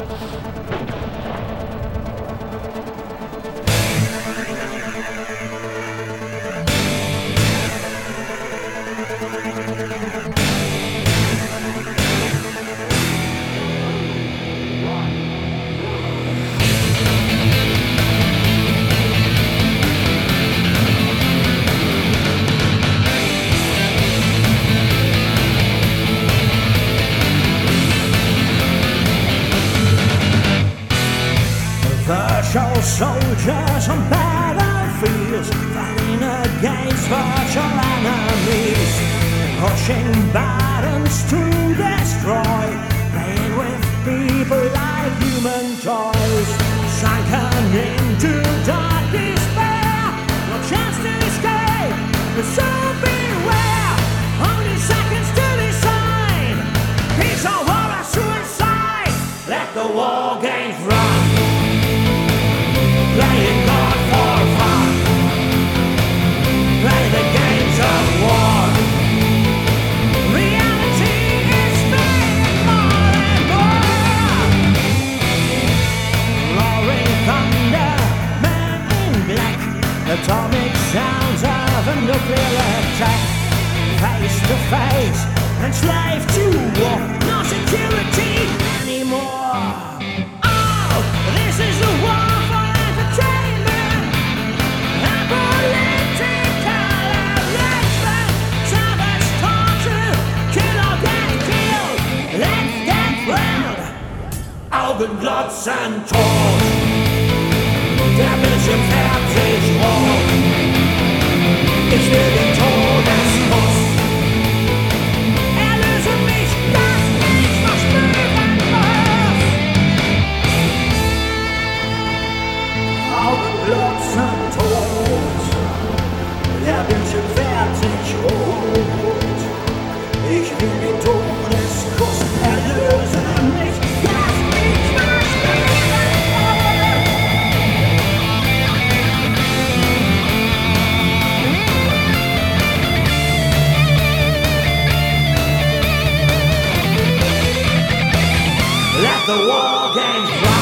Virtual soldiers on battlefields, fighting against virtual enemies, pushing buttons to destroy, playing with people like human toys, sunken into dark despair, no chance to escape, so beware, only seconds to decide, peace or war or suicide, let the war games run. Playing God for fun. Play the games of war. Reality is fading more and more. Roaring thunder, man in black, atomic sounds of a nuclear attack. Face to face, enslaved to war, no security anymore. Oh, this is the war. Augenglotz and Tod, der Bildschirm färbt sich rot. Ich will den Todeskuss. Erlöse mich, lass mich verspüren muss. Augenglotz und Tod, der Bildschirm färbt sich rot. Ich will den Todeskuss. Erlöse mich. Let the war games run.